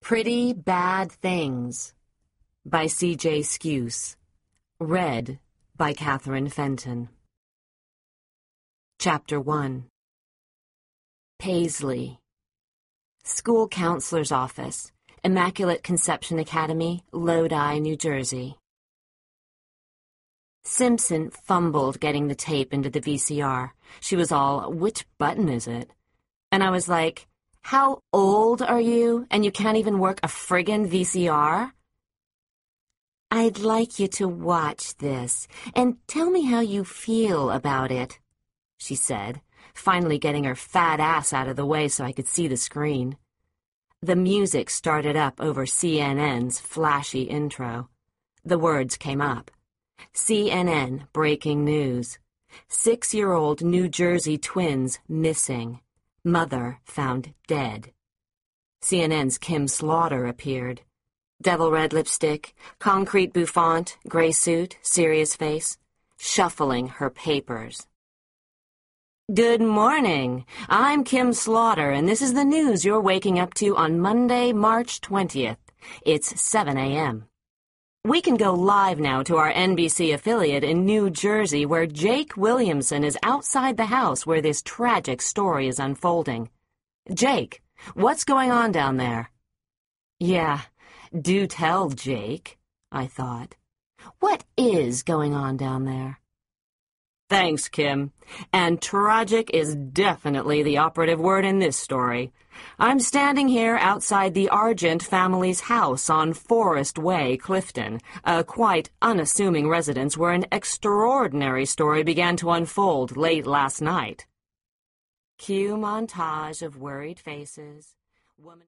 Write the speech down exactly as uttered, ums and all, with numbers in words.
Pretty Bad Things by C J Skuse. Read by Catherine Fenton. Chapter one. Paisley. School Counselor's Office, Immaculate Conception Academy, Lodi, New Jersey. Simpson fumbled getting the tape into the V C R. She was all, "Which button is it?" And I was like, "How old are you, and you can't even work a friggin' V C R?" "I'd like you to watch this, and tell me how you feel about it," she said, finally getting her fat ass out of the way so I could see the screen. The music started up over C N N's flashy intro. The words came up. C N N breaking news. Six-year-old New Jersey twins missing. Mother found dead. C N N's Kim Slaughter appeared. Devil red lipstick, concrete bouffant, gray suit, serious face, shuffling her papers. "Good morning. I'm Kim Slaughter, and this is the news you're waking up to on Monday, March twentieth. It's seven a m We can go live now to our N B C affiliate in New Jersey, where Jake Williamson is outside the house where this tragic story is unfolding. Jake, what's going on down there?" Yeah, do tell, Jake, I thought. What is going on down there? Thanks, Kim. And tragic is definitely the operative word in this story. I'm standing here outside the Argent family's house on Forest Way, Clifton, a quite unassuming residence where an extraordinary story began to unfold late last night. Cue montage of worried faces. Woman